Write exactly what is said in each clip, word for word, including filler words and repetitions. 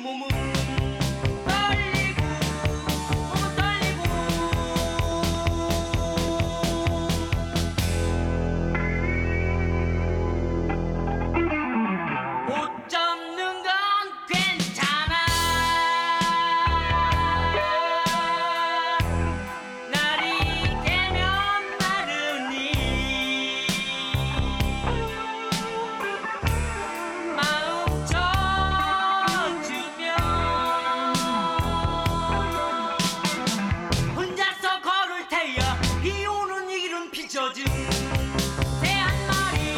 몸은 떨리고 몸은 떨리고 못 잡는 건 괜찮아. 날이 개면 마르니 마음 젖으면 혼자서 걸을 테야. 비 오는 이른 비춰진 새 한 마리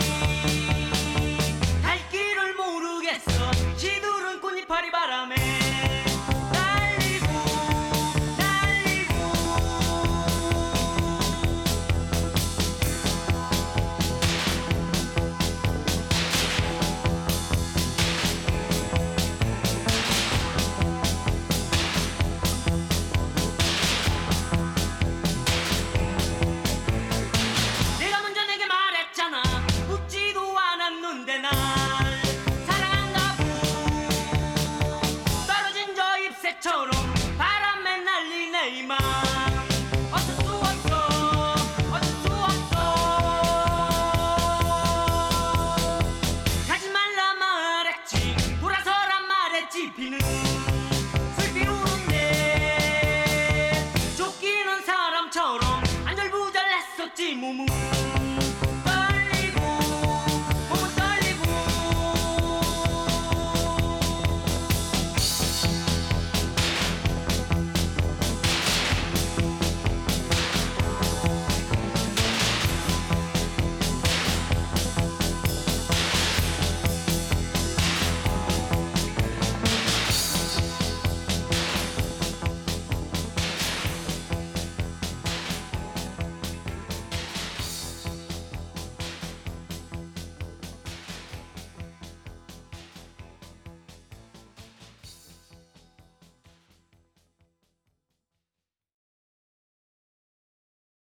갈 길을 모르겠어. 시들은 꽃잎파리 바람에 날리고 날리고 내가 먼저 내게 말했잖아. 묻지도 않았는데 날 사랑한다고. 떨어진 저 잎새처럼 바람에 날리네 이 맘. 어쩔 수 없어 어쩔 수 없어. 가지 말라 말했지 돌아서란 말했지. 비는